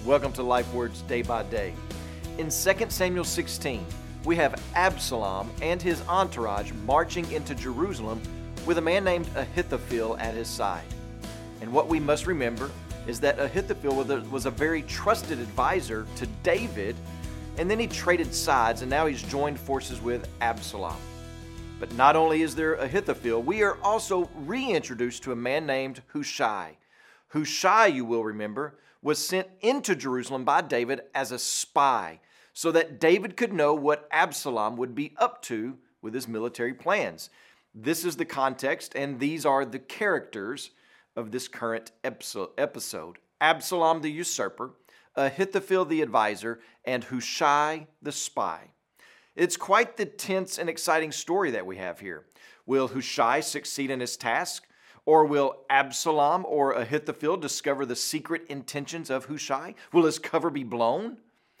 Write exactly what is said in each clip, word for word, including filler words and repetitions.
Welcome to Life Words Day by Day. In Second Samuel sixteen, we have Absalom and his entourage marching into Jerusalem with a man named Ahithophel at his side. And what we must remember is that Ahithophel was a, was a very trusted advisor to David, and then he traded sides and now he's joined forces with Absalom. But not only is there Ahithophel, we are also reintroduced to a man named Hushai. Hushai, you will remember, was sent into Jerusalem by David as a spy so that David could know what Absalom would be up to with his military plans. This is the context, and these are the characters of this current episode. Absalom the usurper, Ahithophel the advisor, and Hushai the spy. It's quite the tense and exciting story that we have here. Will Hushai succeed in his task? Or will Absalom or Ahithophel discover the secret intentions of Hushai? Will his cover be blown?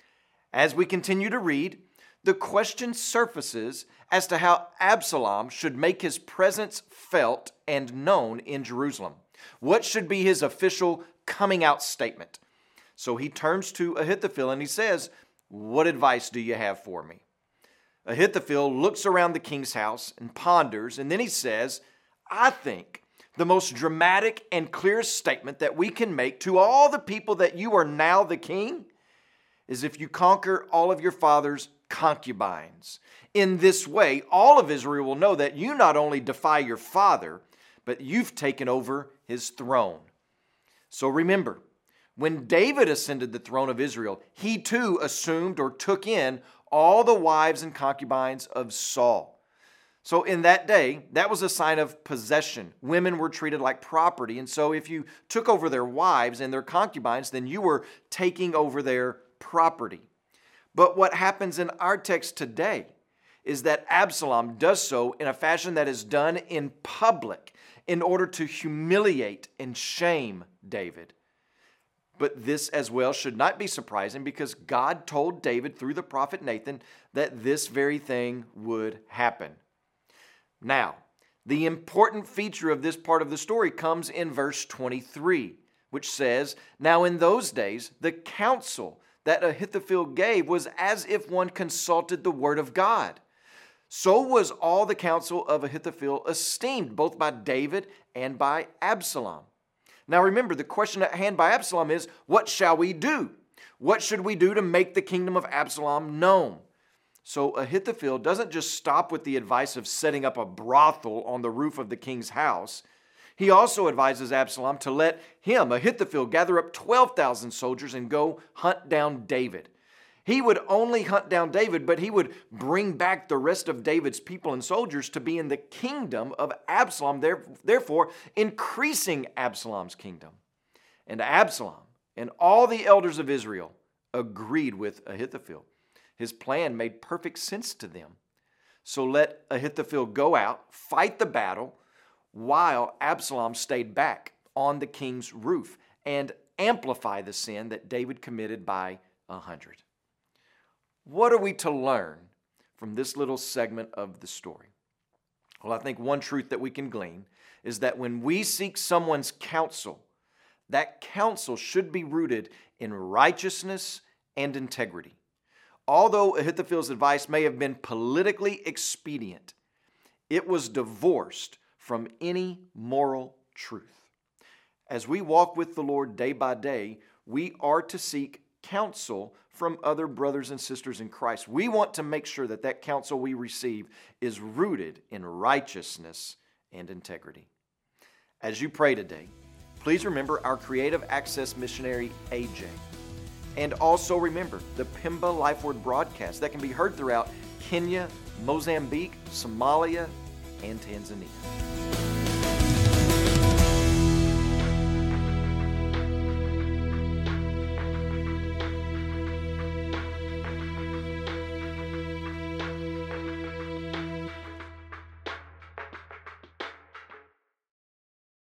As we continue to read, the question surfaces as to how Absalom should make his presence felt and known in Jerusalem. What should be his official coming out statement? So he turns to Ahithophel and he says, "What advice do you have for me?" Ahithophel looks around the king's house and ponders, and then he says, "I think the most dramatic and clearest statement that we can make to all the people that you are now the king is if you conquer all of your father's concubines. In this way, all of Israel will know that you not only defy your father, but you've taken over his throne." So remember, when David ascended the throne of Israel, he too assumed or took in all the wives and concubines of Saul. So in that day, that was a sign of possession. Women were treated like property, and so if you took over their wives and their concubines, then you were taking over their property. But what happens in our text today is that Absalom does so in a fashion that is done in public in order to humiliate and shame David. But this as well should not be surprising because God told David through the prophet Nathan that this very thing would happen. Now, the important feature of this part of the story comes in verse twenty-three, which says, "Now in those days, the counsel that Ahithophel gave was as if one consulted the word of God. So was all the counsel of Ahithophel esteemed, both by David and by Absalom." Now remember, the question at hand by Absalom is, what shall we do? What should we do to make the kingdom of Absalom known? So Ahithophel doesn't just stop with the advice of setting up a brothel on the roof of the king's house. He also advises Absalom to let him, Ahithophel, gather up twelve thousand soldiers and go hunt down David. He would only hunt down David, but he would bring back the rest of David's people and soldiers to be in the kingdom of Absalom, therefore increasing Absalom's kingdom. And Absalom and all the elders of Israel agreed with Ahithophel. His plan made perfect sense to them. So let Ahithophel go out, fight the battle, while Absalom stayed back on the king's roof and amplify the sin that David committed by a hundred. What are we to learn from this little segment of the story? Well, I think one truth that we can glean is that when we seek someone's counsel, that counsel should be rooted in righteousness and integrity. Although Ahithophel's advice may have been politically expedient, it was divorced from any moral truth. As we walk with the Lord day by day, we are to seek counsel from other brothers and sisters in Christ. We want to make sure that that counsel we receive is rooted in righteousness and integrity. As you pray today, please remember our creative access missionary, A J. And also remember the Pimba Life Word broadcast that can be heard throughout Kenya, Mozambique, Somalia, and Tanzania.